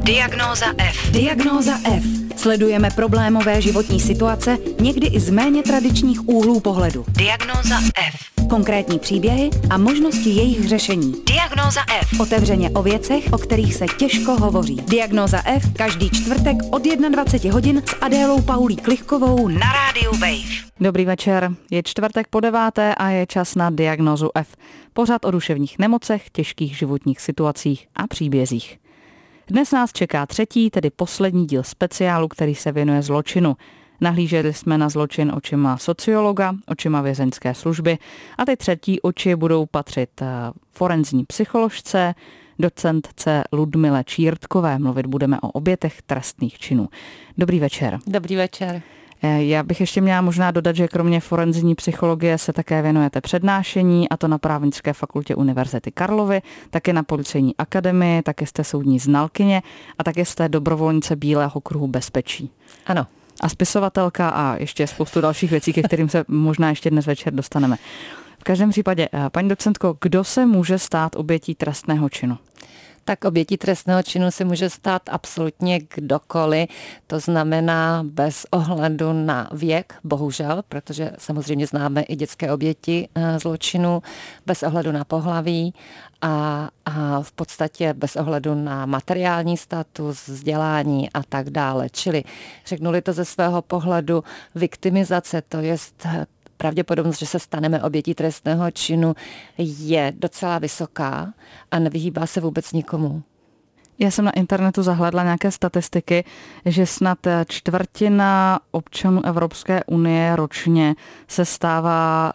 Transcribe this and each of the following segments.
Diagnóza F. Diagnóza F. Sledujeme problémové životní situace, někdy i z méně tradičních úhlů pohledu. Diagnóza F. Konkrétní příběhy a možnosti jejich řešení. Diagnóza F. Otevřeně o věcech, o kterých se těžko hovoří. Diagnóza F každý čtvrtek od 21 hodin s Adélou Paulí Klichkovou na rádiu Wave. Dobrý večer, je čtvrtek po 9. a je čas na Diagnózu F. Pořad o duševních nemocech, těžkých životních situacích a příbězích. Dnes nás čeká třetí, tedy poslední díl speciálu, který se věnuje zločinu. Nahlíželi jsme na zločin očima sociologa, očima vězeňské služby a ty třetí oči budou patřit forenzní psycholožce, docentce Ludmile Čírtkové. Mluvit budeme o obětech trestných činů. Dobrý večer. Dobrý večer. Já bych ještě měla možná dodat, že kromě forenzní psychologie se také věnujete přednášení, a to na Právnické fakultě Univerzity Karlovy, také na Policejní akademii, také jste soudní znalkyně a také jste dobrovolnice Bílého kruhu bezpečí. Ano. A spisovatelka a ještě spoustu dalších věcí, ke kterým se možná ještě dnes večer dostaneme. V každém případě, paní docentko, kdo se může stát obětí trestného činu? Tak obětí trestného činu se může stát absolutně kdokoliv, to znamená bez ohledu na věk, bohužel, protože samozřejmě známe i dětské oběti zločinu, bez ohledu na pohlaví a v podstatě bez ohledu na materiální status, vzdělání a tak dále. Čili řeknuli to ze svého pohledu viktimizace, to jest pravděpodobnost, že se staneme obětí trestného činu, je docela vysoká a nevyhýbá se vůbec nikomu. Já jsem na internetu zahlédla nějaké statistiky, že snad čtvrtina občanů Evropské unie ročně se stává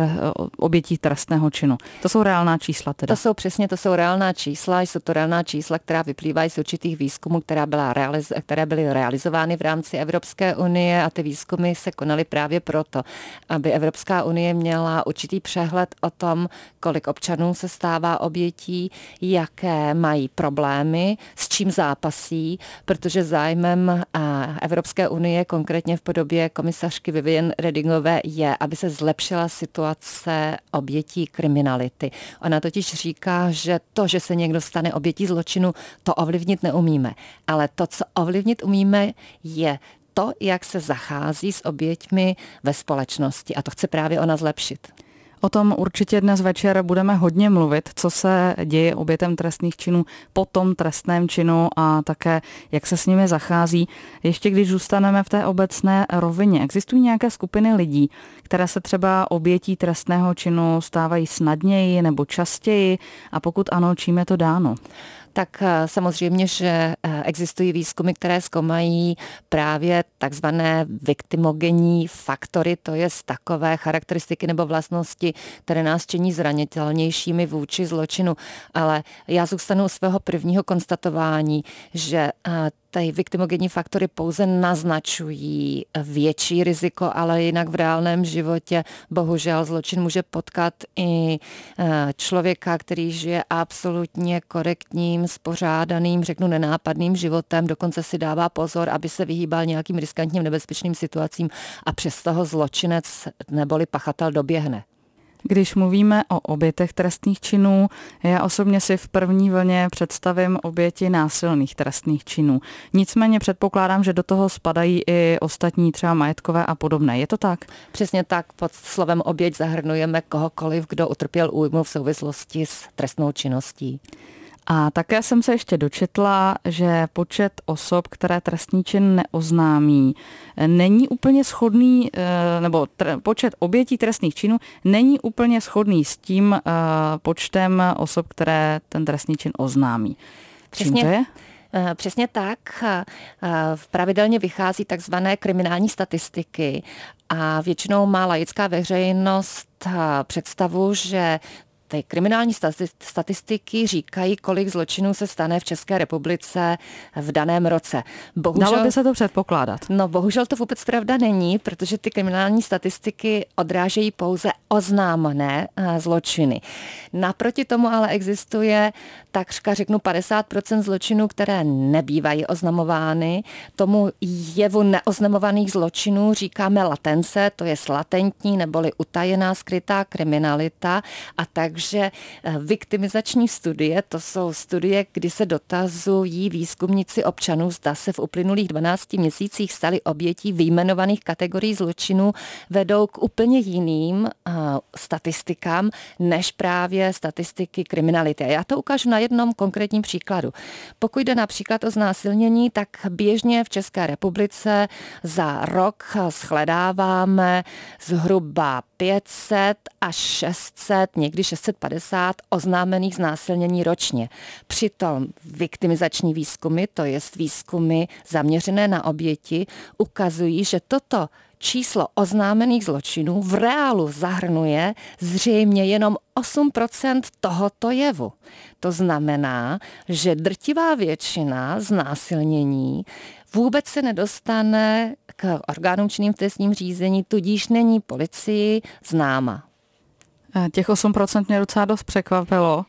obětí trestného činu. To jsou reálná čísla teda? To jsou reálná čísla, jsou to reálná čísla, která vyplývají z určitých výzkumů, které byly realizovány v rámci Evropské unie a ty výzkumy se konaly právě proto, aby Evropská unie měla určitý přehled o tom, kolik občanů se stává obětí, jaké mají problémy, s čím zápasí, protože zájmem Evropské unie, konkrétně v podobě komisařky Viviane Redingové, je, aby se zlepšila situace obětí kriminality. Ona totiž říká, že to, že se někdo stane obětí zločinu, to ovlivnit neumíme. Ale to, co ovlivnit umíme, je to, jak se zachází s oběťmi ve společnosti. A to chce právě ona zlepšit. O tom určitě dnes večer budeme hodně mluvit, co se děje obětem trestných činů po tom trestném činu a také jak se s nimi zachází. Ještě když zůstaneme v té obecné rovině, existují nějaké skupiny lidí, které se třeba obětí trestného činu stávají snadněji nebo častěji a pokud ano, čím je to dáno? Tak samozřejmě, že existují výzkumy, které zkoumají právě takzvané viktimogenní faktory, to je takové charakteristiky nebo vlastnosti, které nás činí zranitelnějšími vůči zločinu. Ale já zůstanu u svého prvního konstatování, že ty viktimogenní faktory pouze naznačují větší riziko, ale jinak v reálném životě bohužel zločin může potkat i člověka, který žije absolutně korektním, spořádaným, řeknu nenápadným životem, dokonce si dává pozor, aby se vyhýbal nějakým riskantním nebezpečným situacím a přes toho zločinec neboli pachatel doběhne. Když mluvíme o obětech trestných činů, já osobně si v první vlně představím oběti násilných trestných činů. Nicméně předpokládám, že do toho spadají i ostatní třeba majetkové a podobné. Je to tak? Přesně tak. Pod slovem oběť zahrnujeme kohokoliv, kdo utrpěl újmu v souvislosti s trestnou činností. A také jsem se ještě dočetla, že počet osob, které trestný čin neoznámí, není úplně shodný, nebo počet obětí trestných činů není úplně shodný s tím počtem osob, které ten trestný čin oznámí. Čím to je? Přesně tak. Pravidelně vychází takzvané kriminální statistiky a většinou má laická veřejnost představu, že ty kriminální statistiky říkají, kolik zločinů se stane v České republice v daném roce. Bohužel, dalo by se to předpokládat. No, bohužel to vůbec pravda není, protože ty kriminální statistiky odrážejí pouze oznámené zločiny. Naproti tomu ale existuje takřka řeknu 50% zločinů, které nebývají oznamovány. Tomu jevu neoznamovaných zločinů říkáme latence, to je latentní neboli utajená skrytá kriminalita a tak Takže viktimizační studie, to jsou studie, kdy se dotazují výzkumníci občanů, zda se v uplynulých 12 měsících stali obětí vyjmenovaných kategorií zločinů, vedou k úplně jiným statistikám, než právě statistiky kriminality. A já to ukážu na jednom konkrétním příkladu. Pokud jde například o znásilnění, tak běžně v České republice za rok shledáváme zhruba 500 až 600, někdy 650 oznámených znásilnění ročně. Přitom viktimizační výzkumy, to jest výzkumy zaměřené na oběti, ukazují, že toto číslo oznámených zločinů v reálu zahrnuje zřejmě jenom 8% tohoto jevu. To znamená, že drtivá většina znásilnění vůbec se nedostane k orgánům činným v trestním řízení, tudíž není policii známa. Těch 8% mě docela dost překvapilo.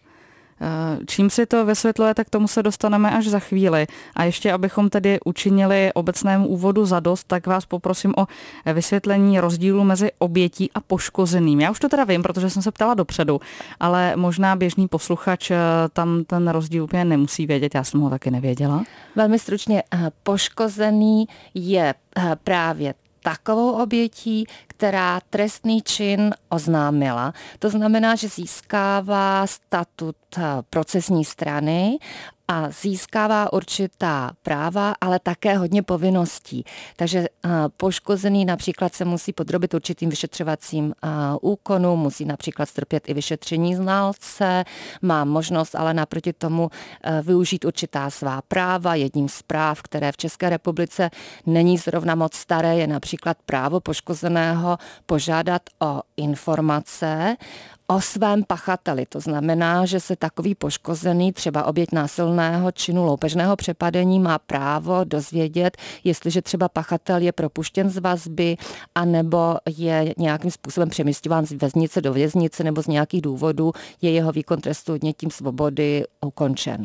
Čím si to vysvětluje, tak k tomu se dostaneme až za chvíli. A ještě, abychom tedy učinili obecnému úvodu zadost, tak vás poprosím o vysvětlení rozdílu mezi obětí a poškozeným. Já už to teda vím, protože jsem se ptala dopředu, ale možná běžný posluchač tam ten rozdíl úplně nemusí vědět, já jsem ho taky nevěděla. Velmi stručně, poškozený je právě takovou obětí, která trestný čin oznámila. To znamená, že získává statut procesní strany a získává určitá práva, ale také hodně povinností. Takže poškozený například se musí podrobit určitým vyšetřovacím úkonům, musí například strpět i vyšetření znalce, má možnost ale naproti tomu využít určitá svá práva. Jedním z práv, které v České republice není zrovna moc staré, je například právo poškozeného požádat o informace o svém pachateli. To znamená, že se takový poškozený, třeba oběť násilného činu loupežného přepadení, má právo dozvědět, jestliže třeba pachatel je propuštěn z vazby, anebo je nějakým způsobem přemísťován z věznice do věznice, nebo z nějakých důvodů je jeho výkon trestu odnětím svobody ukončen.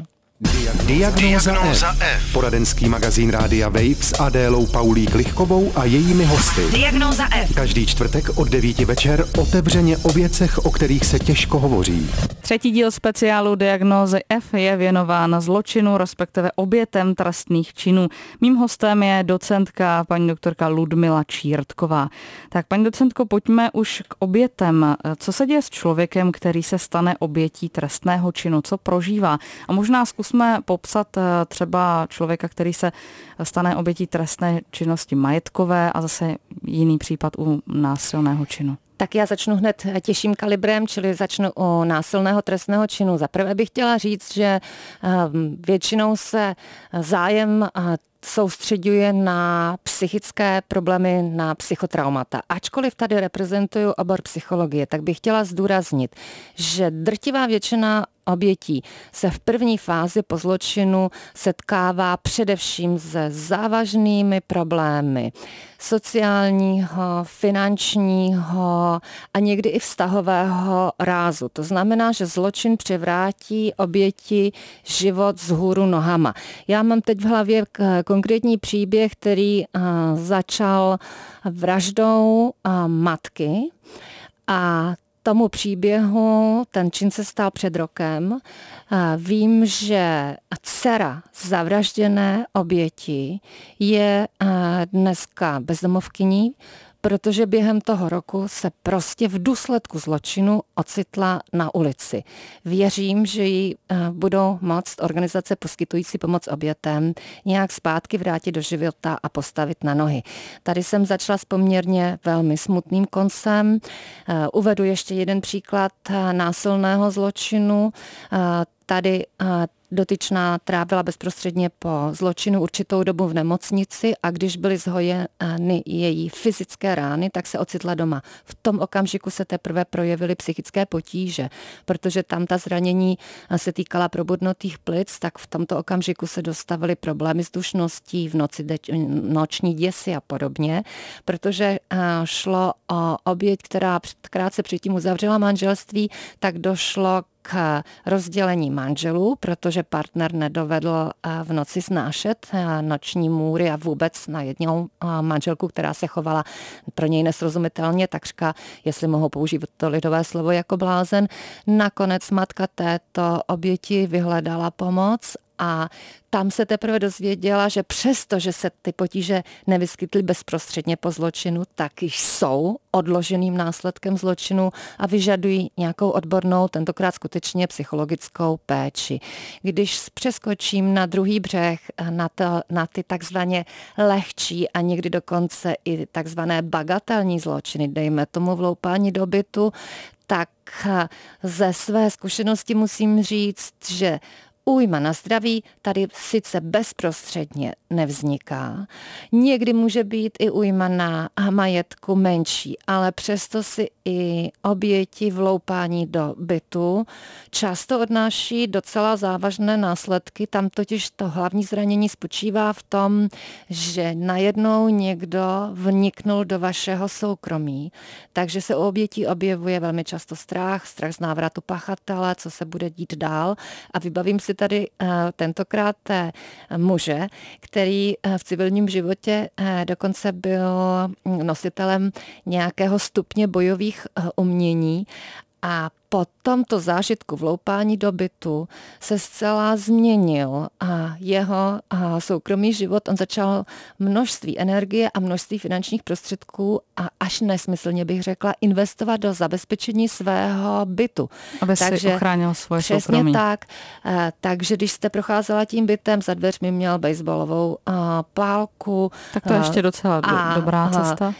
Diagnóza F. Poradenský magazín Rádia Wave s Adélou Paulík-Lichkovou a jejími hosty. Diagnóza F. Každý čtvrtek od 9 večer otevřeně o věcech, o kterých se těžko hovoří. Třetí díl speciálu Diagnózy F je věnován zločinu, respektive obětem trestných činů. Mým hostem je docentka paní doktorka Ludmila Čírtková. Tak paní docentko, pojďme už k obětem. Co se děje s člověkem, který se stane obětí trestného činu? Co prožívá? A možná zkusme popsat třeba člověka, který se stane obětí trestné činnosti majetkové a zase jiný případ u násilného činu. Tak já začnu hned těžším kalibrem, čili začnu u násilného trestného činu. Za prvé bych chtěla říct, že většinou se zájem soustředuje na psychické problémy, na psychotraumata. Ačkoliv tady reprezentuju obor psychologie, tak bych chtěla zdůraznit, že drtivá většina obětí se v první fázi po zločinu setkává především se závažnými problémy sociálního, finančního a někdy i vztahového rázu. To znamená, že zločin převrátí oběti život vzhůru nohama. Já mám teď v hlavě konkrétní příběh, který začal vraždou matky a tomu příběhu, ten čin se stal před rokem. Vím, že dcera zavražděné oběti je dneska bezdomovkyní, protože během toho roku se prostě v důsledku zločinu ocitla na ulici. Věřím, že ji budou moct organizace poskytující pomoc obětem nějak zpátky vrátit do života a postavit na nohy. Tady jsem začala s poměrně velmi smutným koncem. Uvedu ještě jeden příklad násilného zločinu. Tady dotyčná trávila bezprostředně po zločinu určitou dobu v nemocnici a když byly zhojeny její fyzické rány, tak se ocitla doma. V tom okamžiku se teprve projevily psychické potíže, protože tam ta zranění se týkala probudnutých plic, tak v tomto okamžiku se dostavily problémy s dušností, v noci noční děsy a podobně, protože šlo o oběť, která krátce předtím uzavřela manželství, tak došlo k rozdělení manželů, protože partner nedovedl v noci snášet noční můry a vůbec na jednou manželku, která se chovala pro něj nesrozumitelně, takřka, jestli mohou použít to lidové slovo, jako blázen. Nakonec matka této oběti vyhledala pomoc a tam se teprve dozvěděla, že přesto, že se ty potíže nevyskytly bezprostředně po zločinu, tak již jsou odloženým následkem zločinu a vyžadují nějakou odbornou, tentokrát skutečně psychologickou péči. Když přeskočím na druhý břeh, na ty takzvaně lehčí a někdy dokonce i takzvané bagatelní zločiny, dejme tomu vloupání do bytu, tak ze své zkušenosti musím říct, že újma na zdraví tady sice bezprostředně nevzniká. Někdy může být i újma na majetku menší, ale přesto si i oběti vloupání do bytu často odnáší docela závažné následky. Tam totiž to hlavní zranění spočívá v tom, že najednou někdo vniknul do vašeho soukromí. Takže se u obětí objevuje velmi často strach z návratu pachatele, co se bude dít dál. A vybavím si tady tentokrát muže, který v civilním životě dokonce byl nositelem nějakého stupně bojových umění a po tomto zážitku vloupání do bytu se zcela změnil a jeho soukromý život. On začal množství energie a množství finančních prostředků a až nesmyslně bych řekla investovat do zabezpečení svého bytu. Aby si ochránil svoje soukromí. Přesně tak. Takže když jste procházela tím bytem, za dveřmi měl baseballovou pálku. Tak to je ještě docela dobrá cesta.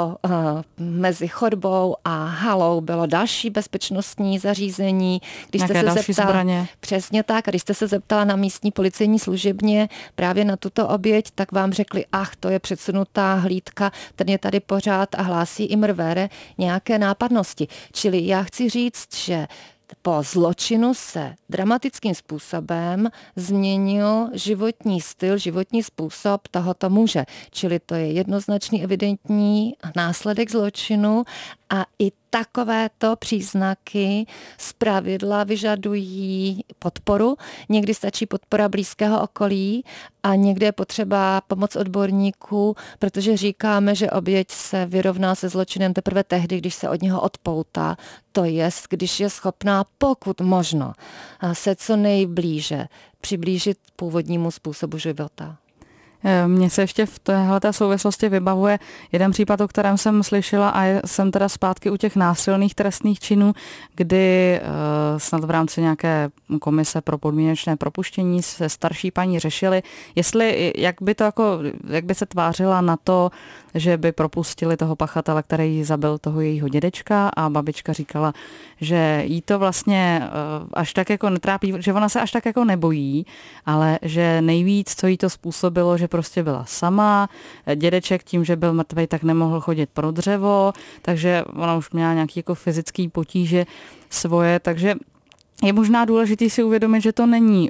Mezi chodbou a halou bylo další bezpečnostní zařízení. Když nějaké jste se další zbraně. Přesně tak. A když jste se zeptala na místní policejní služebně právě na tuto oběť, tak vám řekli, to je předsunutá hlídka, ten je tady pořád a hlásí immer vere nějaké nápadnosti. Čili já chci říct, že po zločinu se dramatickým způsobem změnil životní styl, životní způsob tohoto muže. Čili to je jednoznačný, evidentní následek zločinu a i takovéto příznaky zpravidla vyžadují podporu. Někdy stačí podpora blízkého okolí a někdy je potřeba pomoc odborníků, protože říkáme, že oběť se vyrovná se zločinem teprve tehdy, když se od něho odpoutá. To jest, když je schopná pokud možno se co nejblíže přiblížit původnímu způsobu života. Mně se ještě v téhleté souvislosti vybavuje jeden případ, o kterém jsem slyšela a jsem teda zpátky u těch násilných trestných činů, kdy snad v rámci nějaké komise pro podmínečné propuštění se starší paní řešili, jak by se tvářila na to, že by propustili toho pachatele, který zabil toho jejího dědečka, a babička říkala, že jí to vlastně až tak jako netrápí, že ona se až tak jako nebojí, ale že nejvíc, co jí to způsobilo, že prostě byla sama, dědeček tím, že byl mrtvej, tak nemohl chodit pro dřevo, takže ona už měla nějaký jako fyzický potíže svoje, takže je možná důležité si uvědomit, že to není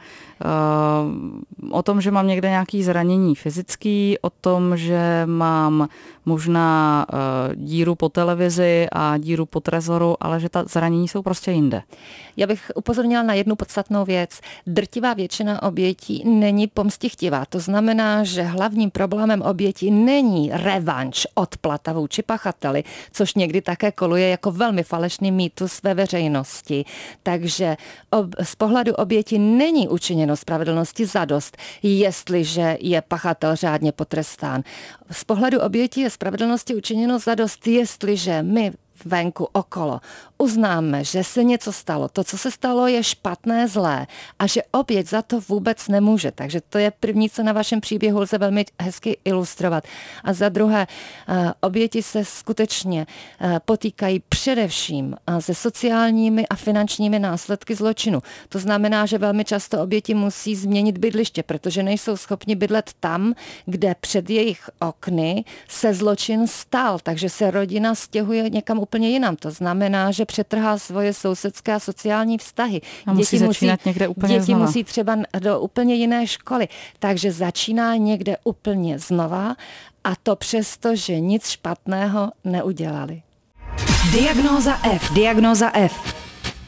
o tom, že mám někde nějaké zranění fyzické, o tom, že mám možná díru po televizi a díru po trezoru, ale že ta zranění jsou prostě jinde. Já bych upozornila na jednu podstatnou věc. Drtivá většina obětí není pomstichtivá. To znamená, že hlavním problémem oběti není revanš, odplata vůči pachateli, což někdy také koluje jako velmi falešný mýtus ve veřejnosti. Takže z pohledu oběti není učiněno spravedlnosti zadost, jestliže je pachatel řádně potrestán. Z pohledu oběti je spravedlnosti učiněno zadost, jestliže my venku okolo uznáme, že se něco stalo. To, co se stalo, je špatné, zlé a že oběť za to vůbec nemůže. Takže to je první, co na vašem příběhu lze velmi hezky ilustrovat. A za druhé, oběti se skutečně potýkají především se sociálními a finančními následky zločinu. To znamená, že velmi často oběti musí změnit bydliště, protože nejsou schopni bydlet tam, kde před jejich okny se zločin stal. Takže se rodina stěhuje někam úplně jinam. To znamená, že přetrhá svoje sousedské a sociální vztahy. A musí začínat někde úplně znova. Musí třeba do úplně jiné školy. Takže začíná někde úplně znova a to přesto, že nic špatného neudělali. Diagnóza F. Diagnóza F. V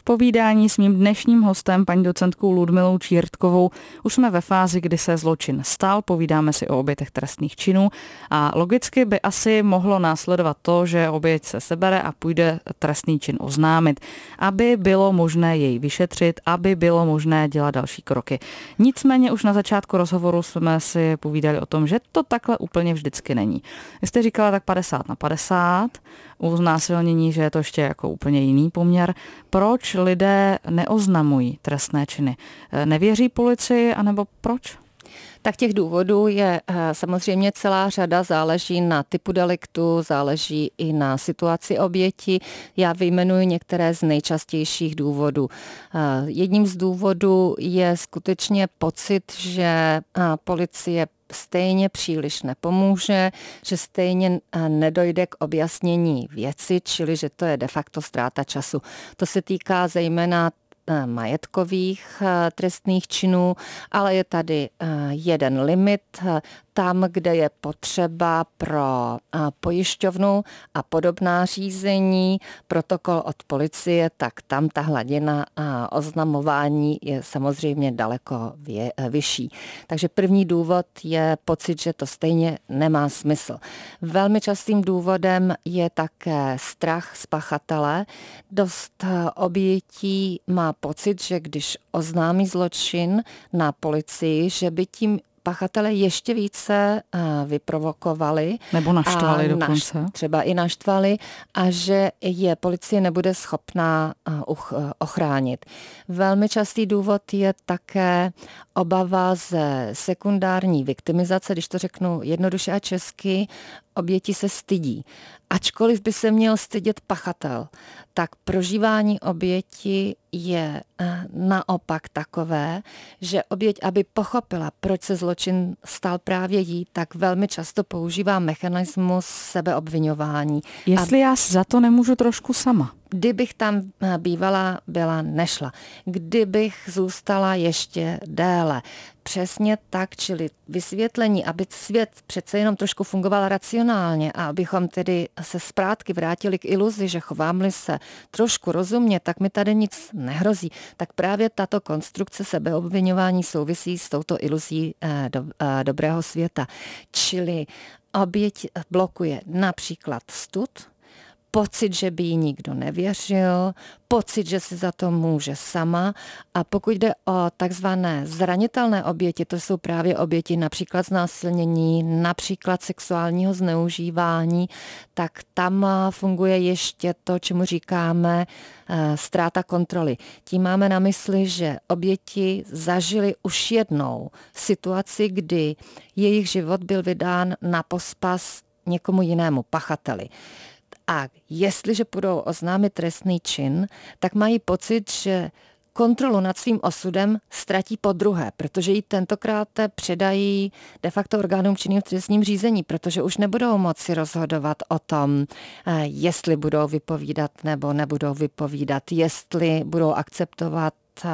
povídání s mým dnešním hostem, paní docentkou Ludmilou Čírtkovou, už jsme ve fázi, kdy se zločin stal, povídáme si o obětech trestných činů a logicky by asi mohlo následovat to, že oběť se sebere a půjde trestný čin oznámit, aby bylo možné jej vyšetřit, aby bylo možné dělat další kroky. Nicméně už na začátku rozhovoru jsme si povídali o tom, že to takhle úplně vždycky není. Vy jste říkala tak 50/50, u znásilnění, že je to ještě jako úplně jiný poměr. Proč lidé neoznamují trestné činy? Nevěří policii, anebo proč? Tak těch důvodů je samozřejmě celá řada, záleží na typu deliktu, záleží i na situaci oběti. Já vyjmenuji některé z nejčastějších důvodů. Jedním z důvodů je skutečně pocit, že policie stejně příliš nepomůže, že stejně nedojde k objasnění věci, čili že to je de facto ztráta času. To se týká zejména majetkových trestných činů, ale je tady jeden limit. Tam, kde je potřeba pro pojišťovnu a podobná řízení, protokol od policie, tak tam ta hladina oznamování je samozřejmě daleko vyšší. Takže první důvod je pocit, že to stejně nemá smysl. Velmi častým důvodem je také strach z pachatele. Dost obětí má pocit, že když oznámí zločin na policii, že by tím pachatele ještě více vyprovokovali. Nebo naštvali dokonce. Třeba i naštvali a že je policie nebude schopná ochránit. Velmi častý důvod je také obava ze sekundární viktimizace, když to řeknu jednoduše a česky, oběti se stydí. Ačkoliv by se měl stydět pachatel, tak prožívání oběti je naopak takové, že oběť, aby pochopila, proč se zločin stal právě jí, tak velmi často používá mechanismus sebeobviňování. Jestli já za to nemůžu trošku sama. Kdybych tam byla, nešla. Kdybych zůstala ještě déle. Přesně tak, čili vysvětlení, aby svět přece jenom trošku fungoval racionálně a abychom tedy se zpátky vrátili k iluzi, že chováme-li se trošku rozumně, tak mi tady nic nehrozí. Tak právě tato konstrukce sebeobviňování souvisí s touto iluzí dobrého světa. Čili oběť blokuje například stud, pocit, že by jí nikdo nevěřil, pocit, že si za to může sama a pokud jde o takzvané zranitelné oběti, to jsou právě oběti například znásilnění, například sexuálního zneužívání, tak tam funguje ještě to, čemu říkáme ztráta kontroly. Tím máme na mysli, že oběti zažili už jednou situaci, kdy jejich život byl vydán na pospas někomu jinému pachateli. A jestliže půjdou oznámit trestný čin, tak mají pocit, že kontrolu nad svým osudem ztratí podruhé, protože ji tentokrát předají de facto orgánům činným v trestním řízení, protože už nebudou moci rozhodovat o tom, jestli budou vypovídat nebo nebudou vypovídat, jestli budou akceptovat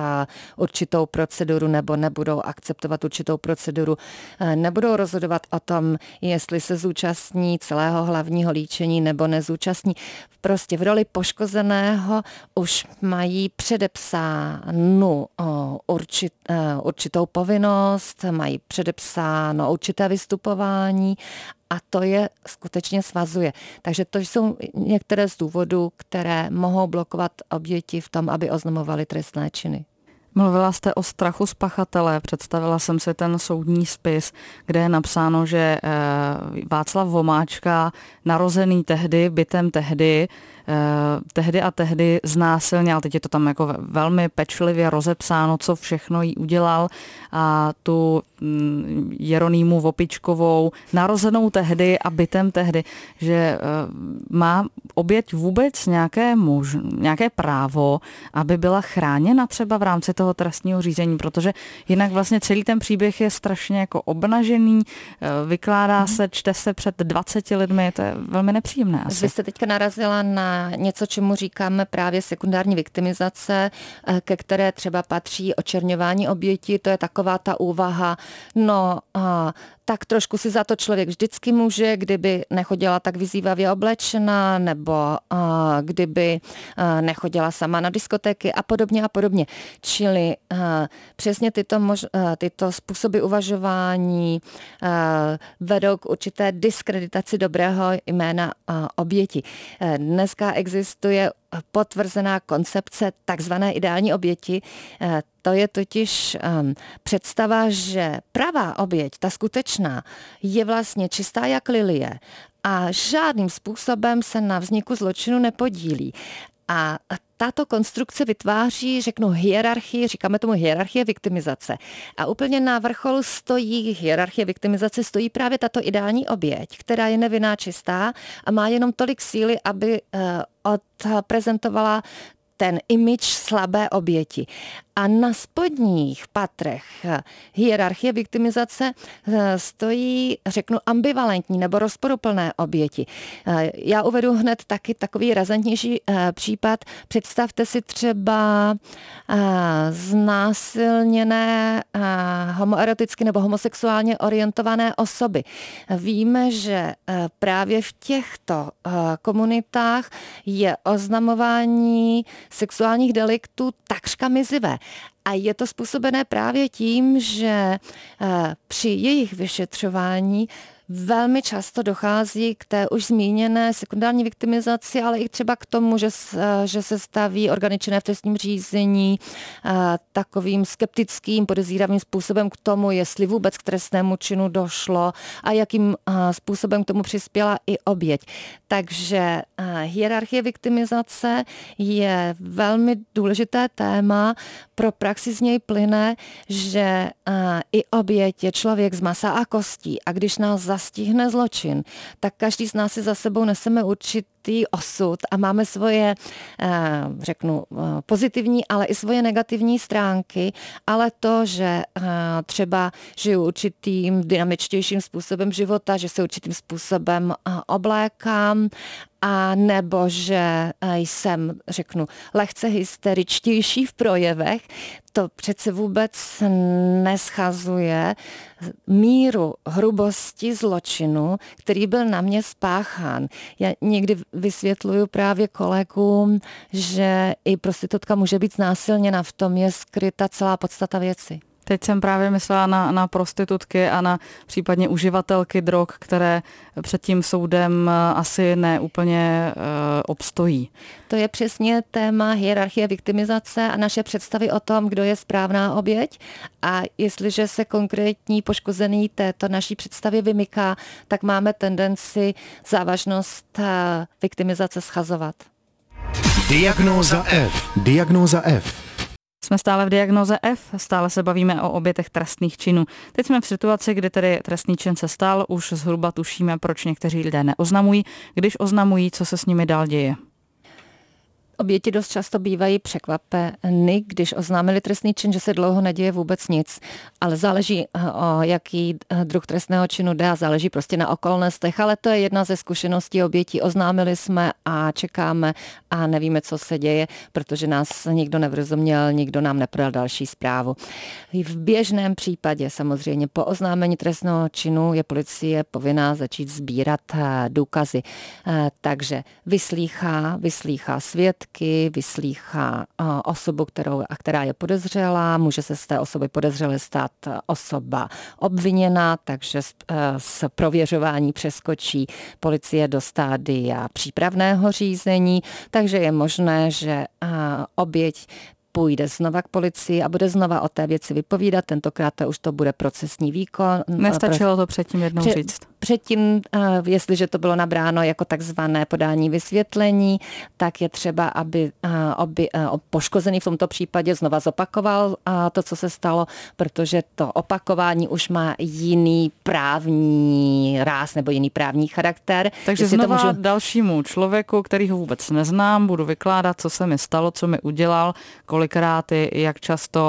určitou proceduru nebo nebudou akceptovat určitou proceduru, nebudou rozhodovat o tom, jestli se zúčastní celého hlavního líčení nebo nezúčastní. Prostě v roli poškozeného už mají předepsánu určitou povinnost, mají předepsáno určité vystupování a to je skutečně svazuje. Takže to jsou některé z důvodů, které mohou blokovat oběti v tom, aby oznamovali trestné činy. Mluvila jste o strachu z pachatele, představila jsem si ten soudní spis, kde je napsáno, že Václav Vomáčka, narozený tehdy, bytem tehdy a tehdy znásilněl, teď je to tam jako velmi pečlivě rozepsáno, co všechno jí udělal a tu Jeronýmu Vopičkovou, narozenou tehdy a bytem tehdy, že má oběť vůbec nějaké právo, aby byla chráněna třeba v rámci toho trestního řízení, protože jinak vlastně celý ten příběh je strašně jako obnažený, vykládá se, čte se před 20 lidmi, to je velmi nepříjemné asi. Vy jste teďka narazila na na něco, čemu říkáme právě sekundární viktimizace, ke které třeba patří očerňování oběti. To je taková ta úvaha, tak trošku si za to člověk vždycky může, kdyby nechodila tak vyzývavě oblečená, nebo kdyby nechodila sama na diskotéky a podobně a podobně. Čili přesně tyto způsoby uvažování vedou k určité diskreditaci dobrého jména oběti. Dneska existuje potvrzená koncepce takzvané ideální oběti. To je totiž představa, že pravá oběť, ta skutečná, je vlastně čistá jak lilie a žádným způsobem se na vzniku zločinu nepodílí. A tato konstrukce vytváří, hierarchii, říkáme tomu hierarchie viktimizace. A úplně na vrcholu hierarchie viktimizace stojí právě tato ideální oběť, která je nevinná, čistá a má jenom tolik síly, aby odprezentovala ten image slabé oběti. A na spodních patrech hierarchie viktimizace stojí, ambivalentní nebo rozporuplné oběti. Já uvedu hned taky takový razantnější případ. Představte si třeba znásilněné homoeroticky nebo homosexuálně orientované osoby. Víme, že právě v těchto komunitách je oznamování sexuálních deliktů takřka mizivé. A je to způsobené právě tím, že při jejich vyšetřování velmi často dochází k té už zmíněné sekundární viktimizaci, ale i třeba k tomu, že se staví orgány činné v trestním řízení takovým skeptickým, podezíravým způsobem k tomu, jestli vůbec k trestnému činu došlo a jakým způsobem k tomu přispěla i oběť. Takže hierarchie viktimizace je velmi důležité téma. Pro praxi z něj plyne, že i oběť je člověk z masa a kostí a když nás zastihne zločin, tak každý z nás si za sebou neseme určitý osud a máme svoje, pozitivní, ale i svoje negativní stránky, ale to, že třeba žiju určitým dynamičtějším způsobem života, že se určitým způsobem oblékám, a nebo že jsem, lehce hysteričtější v projevech, to přece vůbec neschazuje míru hrubosti zločinu, který byl na mě spáchán. Já někdy vysvětluju právě kolegům, že i prostitutka může být znásilněna, v tom je skryta celá podstata věci. Teď jsem právě myslela na prostitutky a na případně uživatelky drog, které před tím soudem asi neúplně obstojí. To je přesně téma hierarchie viktimizace a naše představy o tom, kdo je správná oběť. A jestliže se konkrétní poškozený této naší představě vymyká, tak máme tendenci závažnost viktimizace schazovat. Diagnóza F. Diagnóza F. Jsme stále v diagnoze F, stále se bavíme o obětech trestných činů. Teď jsme v situaci, kdy tedy trestný čin se stal, už zhruba tušíme, proč někteří lidé neoznamují. Když oznamují, co se s nimi dál děje? Oběti dost často bývají překvapeny, když oznámili trestný čin, že se dlouho neděje vůbec nic, ale záleží, o jaký druh trestného činu jde a záleží prostě na okolnostech, ale to je jedna ze zkušeností obětí. Oznámili jsme a čekáme a nevíme, co se děje, protože nás nikdo nevyrozuměl, nikdo nám nepodal další zprávu. V běžném případě samozřejmě po oznámení trestného činu je policie povinná začít sbírat důkazy. Takže vyslýchá svědky, vyslýchá osobu, která je podezřelá, může se z té osoby podezřelé stát osoba obviněná, takže z prověřování přeskočí policie do stádia přípravného řízení, takže je možné, že oběť půjde znova k policii a bude znova o té věci vypovídat. Tentokrát už to bude procesní výkon. Nestačilo to předtím jednou říct? Předtím, jestliže to bylo nabráno jako takzvané podání vysvětlení, tak je třeba, aby poškozený v tomto případě znova zopakoval to, co se stalo, protože to opakování už má jiný právní ráz nebo jiný právní charakter. Takže znova dalšímu člověku, který ho vůbec neznám, budu vykládat, co se mi stalo, co mi udělal, kolikrát, jak často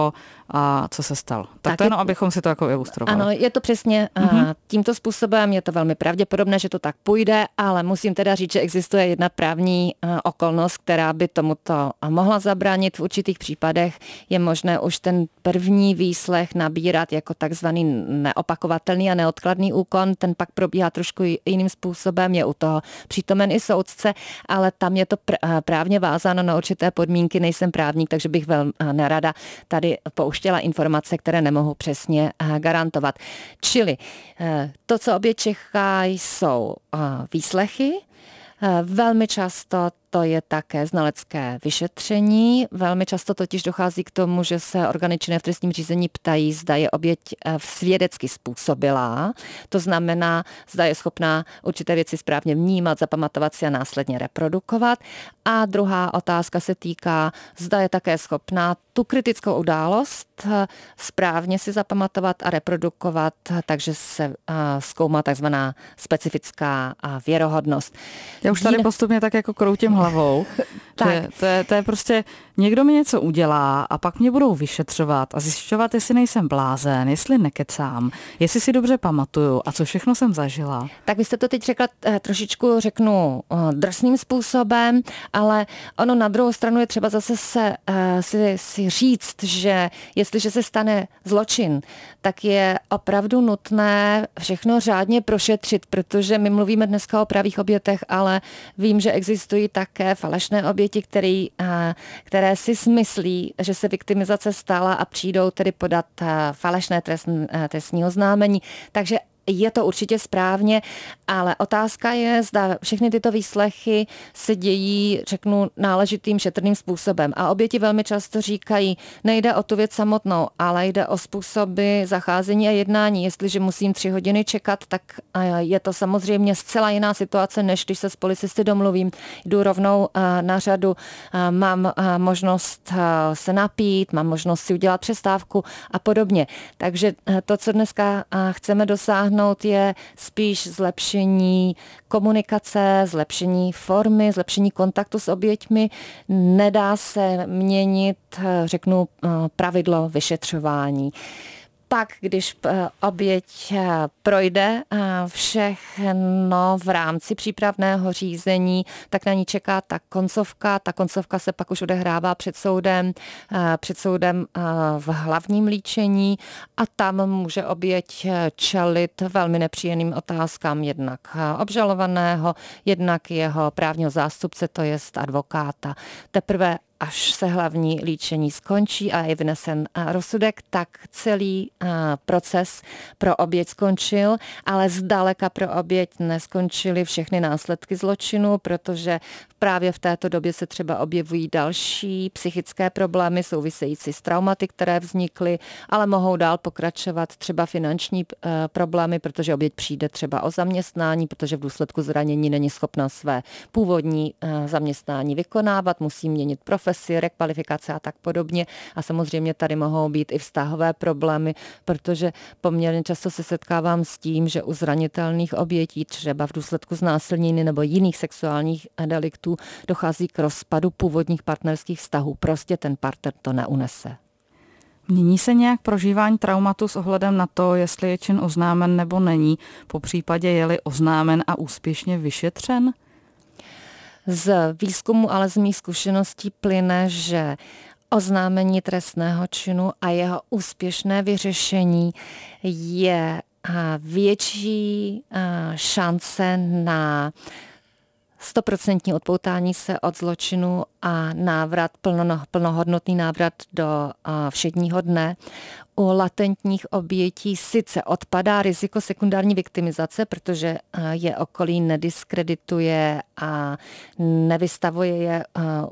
a co se stalo. Tak to jenom, abychom si to jako ilustrovali. Ano, je to přesně tímto způsobem, je to velmi pravděpodobné, že to tak půjde, ale musím teda říct, že existuje jedna právní okolnost, která by tomuto mohla zabránit. V určitých případech je možné už ten první výslech nabírat jako takzvaný neopakovatelný a neodkladný úkon, ten pak probíhá trošku jiným způsobem, je u toho přítomen i soudce, ale tam je to právně vázáno na určité podmínky, nejsem právník, takže bych velmi nerada tady pouštěla informace, které nemohu přesně garantovat. Čili to, co obě čeká, jsou výslechy. Velmi často to je také znalecké vyšetření. Velmi často totiž dochází k tomu, že se orgány činné v trestním řízení ptají, zda je oběť svědecky způsobilá. To znamená, zda je schopná určité věci správně vnímat, zapamatovat si a následně reprodukovat. A druhá otázka se týká, zda je také schopná tu kritickou událost správně si zapamatovat a reprodukovat, takže se zkoumá takzvaná specifická věrohodnost. Já už tady postupně tak jako kroutím hlavou. To je prostě, někdo mi něco udělá a pak mě budou vyšetřovat a zjišťovat, jestli nejsem blázen, jestli nekecám, jestli si dobře pamatuju a co všechno jsem zažila. Tak vy jste to teď řekla trošičku, řeknu, drsným způsobem, ale ono na druhou stranu je třeba zase si říct, že jestliže se stane zločin, tak je opravdu nutné všechno řádně prošetřit, protože my mluvíme dneska o pravých obětech, ale vím, že existují také falešné oběti, které si smyslí, že se viktimizace stala a přijdou tedy podat falešné trestní oznámení. Takže je to určitě správně, ale otázka je, zda všechny tyto výslechy se dějí, řeknu, náležitým šetrným způsobem. A oběti velmi často říkají, nejde o tu věc samotnou, ale jde o způsoby zacházení a jednání. Jestliže musím 3 hodiny čekat, tak je to samozřejmě zcela jiná situace, než když se s policisty domluvím. Jdu rovnou na řadu, mám možnost se napít, mám možnost si udělat přestávku a podobně. Takže to, co dneska chceme dosáhnout, je spíš zlepšení komunikace, zlepšení formy, zlepšení kontaktu s oběťmi. Nedá se měnit, řeknu, pravidlo vyšetřování. Pak, když oběť projde všechno v rámci přípravného řízení, tak na ní čeká ta koncovka. Ta koncovka se pak už odehrává před soudem v hlavním líčení a tam může oběť čelit velmi nepříjemným otázkám jednak obžalovaného, jednak jeho právního zástupce, to jest advokáta. Teprve až se hlavní líčení skončí a je vynesen rozsudek, tak celý proces pro oběť skončil, ale zdaleka pro oběť neskončily všechny následky zločinu, protože právě v této době se třeba objevují další psychické problémy související s traumaty, které vznikly, ale mohou dál pokračovat třeba finanční problémy, protože oběť přijde třeba o zaměstnání, protože v důsledku zranění není schopna své původní zaměstnání vykonávat, musí měnit profesi, rekvalifikace a tak podobně. A samozřejmě tady mohou být i vztahové problémy, protože poměrně často se setkávám s tím, že u zranitelných obětí, třeba v důsledku znásilnění nebo jiných sexuálních deliktů, dochází k rozpadu původních partnerských vztahů. Prostě ten partner to neunese. Mění se nějak prožívání traumatu s ohledem na to, jestli je čin oznámen nebo není, po případě je-li oznámen a úspěšně vyšetřen? Z výzkumu, ale z mých zkušeností plyne, že oznámení trestného činu a jeho úspěšné vyřešení je větší šance na 100% odpoutání se od zločinu a návrat, plnohodnotný návrat do všedního dne. U latentních obětí sice odpadá riziko sekundární viktimizace, protože je okolí nediskredituje a nevystavuje je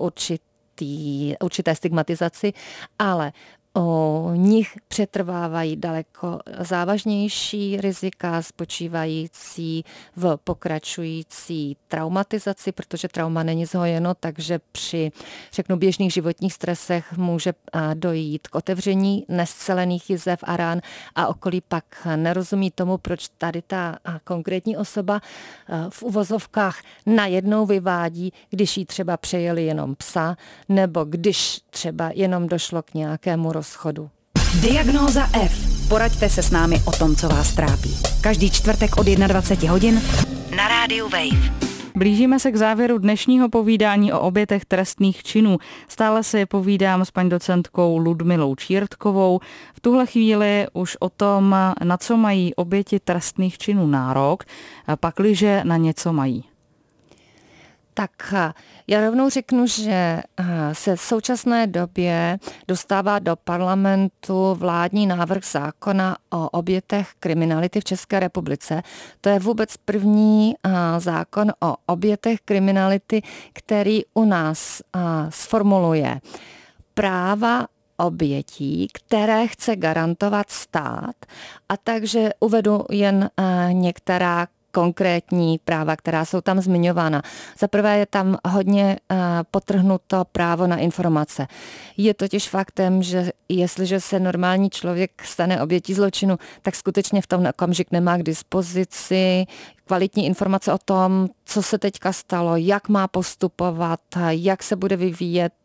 určité stigmatizaci, ale u nich přetrvávají daleko závažnější rizika spočívající v pokračující traumatizaci, protože trauma není zhojeno, takže při, řeknu, běžných životních stresech může dojít k otevření nescelených jizev a rán a okolí pak nerozumí tomu, proč tady ta konkrétní osoba v uvozovkách najednou vyvádí, když jí třeba přejeli jenom psa, nebo když třeba jenom došlo k nějakému rozchodu. Diagnóza F. Poraďte se s námi o tom, co vás trápí. Každý čtvrtek od 21 hodin na rádiu Wave. Blížíme se k závěru dnešního povídání o obětech trestných činů. Stále si povídám s paní docentkou Ludmilou Čírtkovou. V tuhle chvíli už o tom, na co mají oběti trestných činů nárok, pakliže na něco mají. Tak já rovnou řeknu, že se v současné době dostává do parlamentu vládní návrh zákona o obětech kriminality v České republice. To je vůbec první zákon o obětech kriminality, který u nás sformuluje práva obětí, které chce garantovat stát, a takže uvedu jen některá konkrétní práva, která jsou tam zmiňována. Za prvé je tam hodně podtrhnuto právo na informace. Je totiž faktem, že jestliže se normální člověk stane obětí zločinu, tak skutečně v tom okamžik nemá k dispozici kvalitní informace o tom, co se teďka stalo, jak má postupovat, jak se bude vyvíjet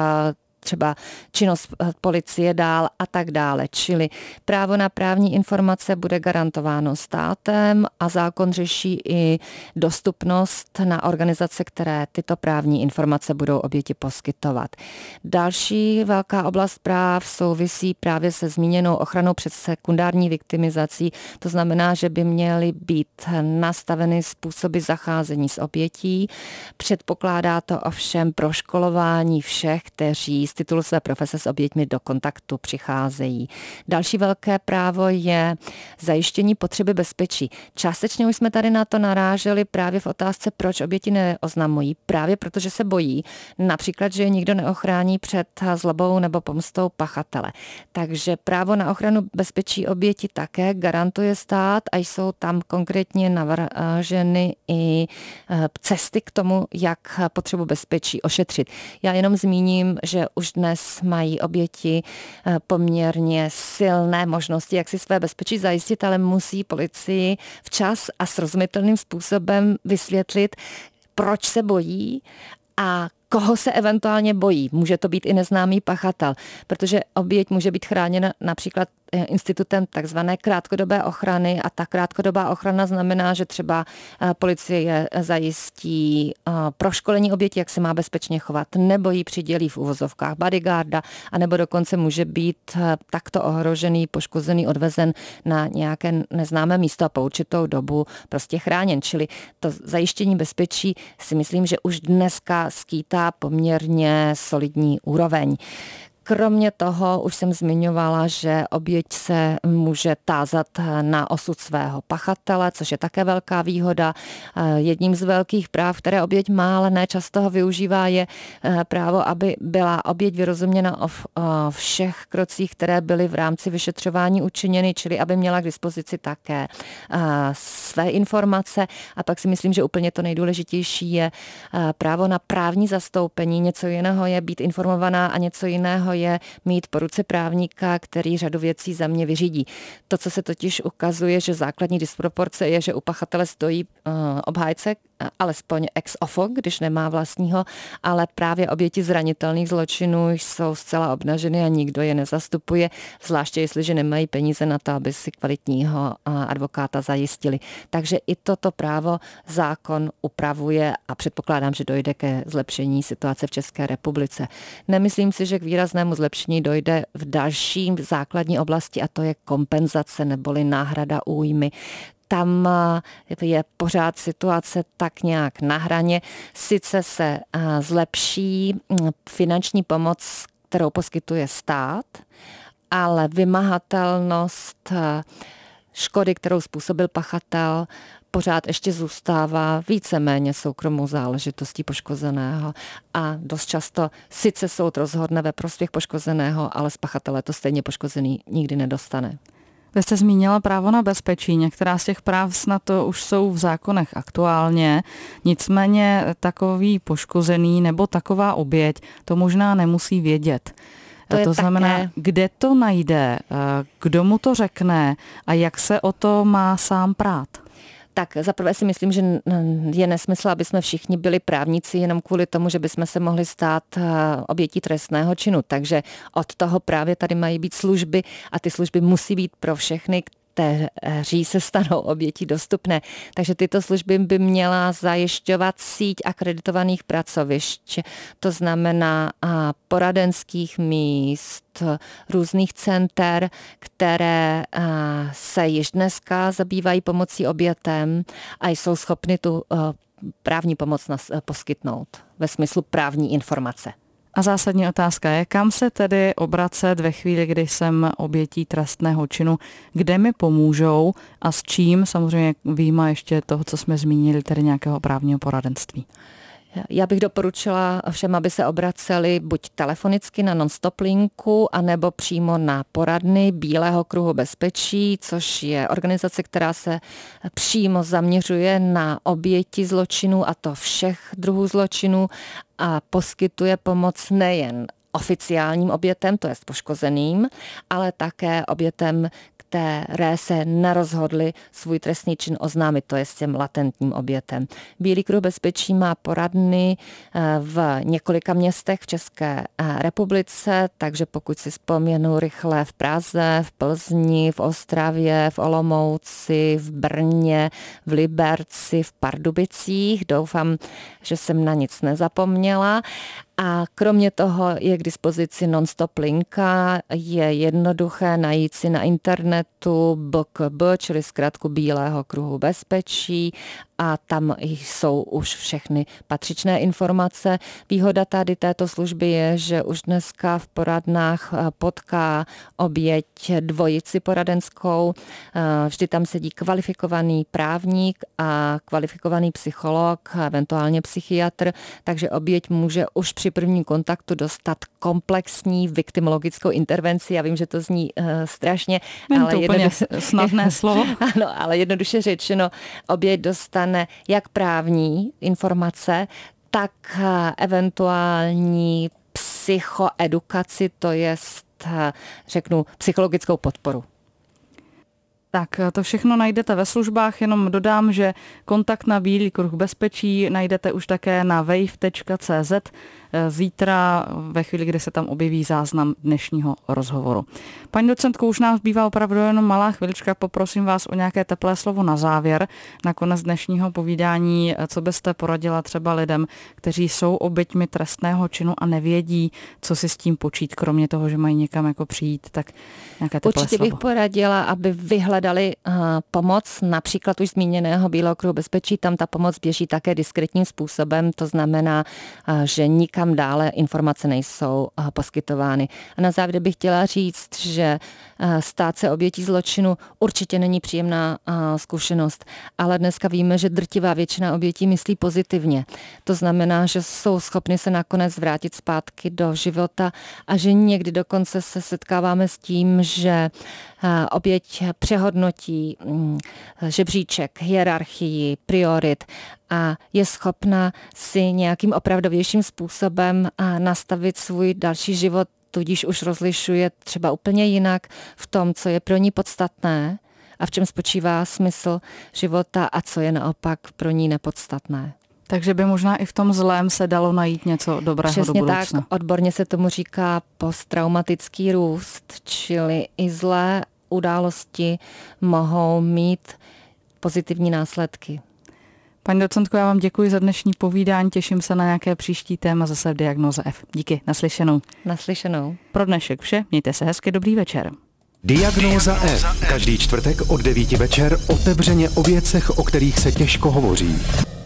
třeba činnost policie dál a tak dále. Čili právo na právní informace bude garantováno státem a zákon řeší i dostupnost na organizace, které tyto právní informace budou oběti poskytovat. Další velká oblast práv souvisí právě se zmíněnou ochranou před sekundární viktimizací. To znamená, že by měly být nastaveny způsoby zacházení s obětí. Předpokládá to ovšem proškolování všech, kteří z titulu své profese s oběťmi do kontaktu přicházejí. Další velké právo je zajištění potřeby bezpečí. Částečně už jsme tady na to naráželi právě v otázce, proč oběti neoznamují. Právě protože se bojí, například, že je nikdo neochrání před zlobou nebo pomstou pachatele. Takže právo na ochranu bezpečí oběti také garantuje stát a jsou tam konkrétně navrženy i cesty k tomu, jak potřebu bezpečí ošetřit. Já jenom zmíním, že už dnes mají oběti poměrně silné možnosti, jak si své bezpečí zajistit, ale musí policii včas a srozumitelným způsobem vysvětlit, proč se bojí a koho se eventuálně bojí. Může to být i neznámý pachatel, protože oběť může být chráněna například institutem takzvané krátkodobé ochrany a ta krátkodobá ochrana znamená, že třeba policie zajistí proškolení oběti, jak se má bezpečně chovat, nebo jí přidělí v uvozovkách bodyguarda, anebo dokonce může být takto ohrožený, poškozený, odvezen na nějaké neznámé místo a po určitou dobu prostě chráněn. Čili to zajištění bezpečí si myslím, že už dneska skýtá poměrně solidní úroveň. Kromě toho už jsem zmiňovala, že oběť se může tázat na osud svého pachatele, což je také velká výhoda. Jedním z velkých práv, které oběť má, ale ne často ho využívá, je právo, aby byla oběť vyrozuměna o všech krocích, které byly v rámci vyšetřování učiněny, čili aby měla k dispozici také své informace. A pak si myslím, že úplně to nejdůležitější je právo na právní zastoupení. Něco jiného je být informovaná a něco jiného je mít po ruce právníka, který řadu věcí za mě vyřídí. To, co se totiž ukazuje, že základní disproporce je, že u pachatele stojí obhájce, alespoň ex ofo, když nemá vlastního, ale právě oběti zranitelných zločinů jsou zcela obnaženy a nikdo je nezastupuje, zvláště jestliže nemají peníze na to, aby si kvalitního advokáta zajistili. Takže i toto právo zákon upravuje a předpokládám, že dojde ke zlepšení situace v České republice. Nemyslím si, že k výraznému zlepšení dojde v další základní oblasti a to je kompenzace neboli náhrada újmy. Tam je pořád situace tak nějak na hraně. Sice se zlepší finanční pomoc, kterou poskytuje stát, ale vymahatelnost škody, kterou způsobil pachatel, pořád ještě zůstává víceméně soukromou záležitostí poškozeného a dost často sice soud rozhodne ve prospěch poškozeného, ale z pachatele to stejně poškozený nikdy nedostane. Vy jste zmínila právo na bezpečí. Některá z těch práv snad to už jsou v zákonech aktuálně. Nicméně takový poškozený nebo taková oběť to možná nemusí vědět. To znamená, také, kde to najde, kdo mu to řekne a jak se o to má sám prát? Tak zaprvé si myslím, že je nesmysl, aby jsme všichni byli právníci jenom kvůli tomu, že bychom se mohli stát obětí trestného činu. Takže od toho právě tady mají být služby a ty služby musí být pro všechny, kteří se stanou obětí dostupné. Takže tyto služby by měla zajišťovat síť akreditovaných pracovišť, to znamená poradenských míst, různých center, které se již dneska zabývají pomocí obětem a jsou schopny tu právní pomoc poskytnout ve smyslu právní informace. A zásadní otázka je, kam se tedy obracet ve chvíli, kdy jsem obětí trestného činu, kde mi pomůžou a s čím, samozřejmě vyjma ještě toho, co jsme zmínili, tedy nějakého právního poradenství. Já bych doporučila všem, aby se obraceli buď telefonicky na non-stop linku, anebo přímo na poradny Bílého kruhu bezpečí, což je organizace, která se přímo zaměřuje na oběti zločinů, a to všech druhů zločinů, a poskytuje pomoc nejen oficiálním obětem, to jest poškozeným, ale také obětem, které se nerozhodly svůj trestný čin oznámit, to je s těm latentním obětem. Bílý kruh bezpečí má poradny v několika městech v České republice, takže pokud si vzpomenu rychle, v Praze, v Plzni, v Ostravě, v Olomouci, v Brně, v Liberci, v Pardubicích. Doufám, že jsem na nic nezapomněla. A kromě toho je k dispozici non-stop linka, je jednoduché najít si na internetu BKB, čili zkrátku Bílého kruhu bezpečí, a tam jsou už všechny patřičné informace. Výhoda tady této služby je, že už dneska v poradnách potká oběť dvojici poradenskou. Vždy tam sedí kvalifikovaný právník a kvalifikovaný psycholog, eventuálně psychiatr, takže oběť může už při prvním kontaktu dostat komplexní viktimologickou intervenci. Já vím, že to zní strašně, ale to úplně snadné slovo. Ano, ale jednoduše řečeno, oběť dostane jak právní informace, tak eventuální psychoedukaci, to jest, řeknu, psychologickou podporu. Tak to všechno najdete ve službách, jenom dodám, že kontakt na Bílý kruh bezpečí najdete už také na wave.cz zítra ve chvíli, kdy se tam objeví záznam dnešního rozhovoru. Paní docentko, už nám zbývá opravdu jenom malá chvilička, poprosím vás o nějaké teplé slovo na závěr, na konec dnešního povídání, co byste poradila třeba lidem, kteří jsou oběťmi trestného činu a nevědí, co si s tím počít, kromě toho, že mají někam jako přijít, tak nějaké teplé Určitě slovo. Bych poradila, aby vyhledali pomoc, například už zmíněného Bílého kruhu bezpečí, tam ta pomoc běží také diskrétním způsobem, to znamená, že nikam dále informace nejsou poskytovány. A na závěr bych chtěla říct, že stát se obětí zločinu určitě není příjemná zkušenost, ale dneska víme, že drtivá většina obětí myslí pozitivně. To znamená, že jsou schopni se nakonec vrátit zpátky do života a že někdy dokonce se setkáváme s tím, že oběť přehodnotí žebříček, hierarchii, priorit a je schopna si nějakým opravdovějším způsobem nastavit svůj další život, tudíž už rozlišuje třeba úplně jinak v tom, co je pro ní podstatné a v čem spočívá smysl života a co je naopak pro ní nepodstatné. Takže by možná i v tom zlém se dalo najít něco dobrého do budoucna. Přesně tak, odborně se tomu říká posttraumatický růst, čili i zlé události mohou mít pozitivní následky. Paní docentko, já vám děkuji za dnešní povídání, těším se na nějaké příští téma zase v Diagnoze F. Díky, naslyšenou. Naslyšenou. Pro dnešek vše, mějte se hezky, dobrý večer. Diagnóza F. Každý čtvrtek od 9 večer otevřeně o věcech, o kterých se těžko hovoří.